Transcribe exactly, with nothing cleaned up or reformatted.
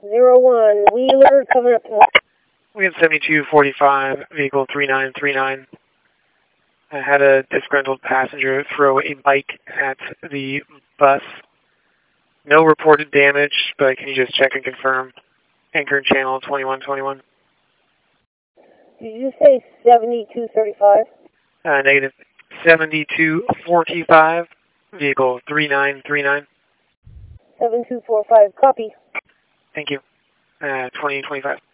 zero one, Wheeler coming up to us. We have seventy-two forty-five, vehicle three nine three nine. I had a disgruntled passenger throw a bike at the bus. No reported damage, but can you just check and confirm? Anchor and channel twenty-one twenty-one. Did you say seventy-two thirty-five? Uh, negative. seventy-two forty-five, vehicle three nine three nine. seven two four five, copy. Thank you. Uh, twenty twenty-five.